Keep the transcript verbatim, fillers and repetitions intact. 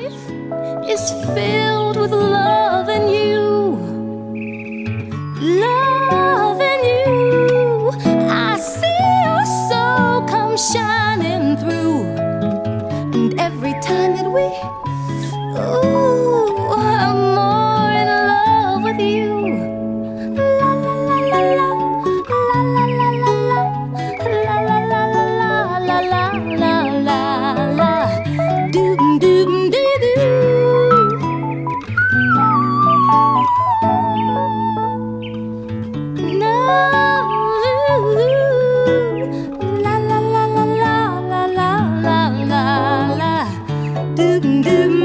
life is filled with love and you, love and you. I see your soul come shining through, and every time that we, ooh, I'm more in love with you. La la la la la, la la la la la, la la la la la, la la la la, doom doom doo doo. No, la la la la la la la la la, doom doom.